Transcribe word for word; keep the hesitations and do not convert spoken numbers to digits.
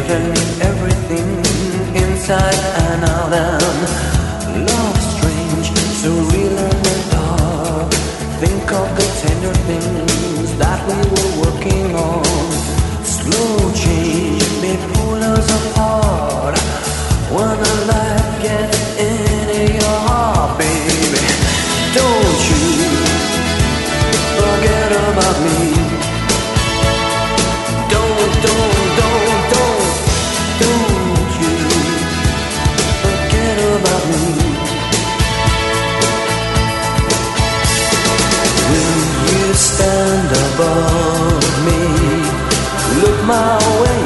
giving me everything inside and out, and love strange, so real and the dark. Think of the tender things that we were working on. Slow change may pull us apart when the light gets into your heart, baby. Don't you forget about me. Don't, don't, don't, don't, don't you forget about me. Will you stand above me? Look my way.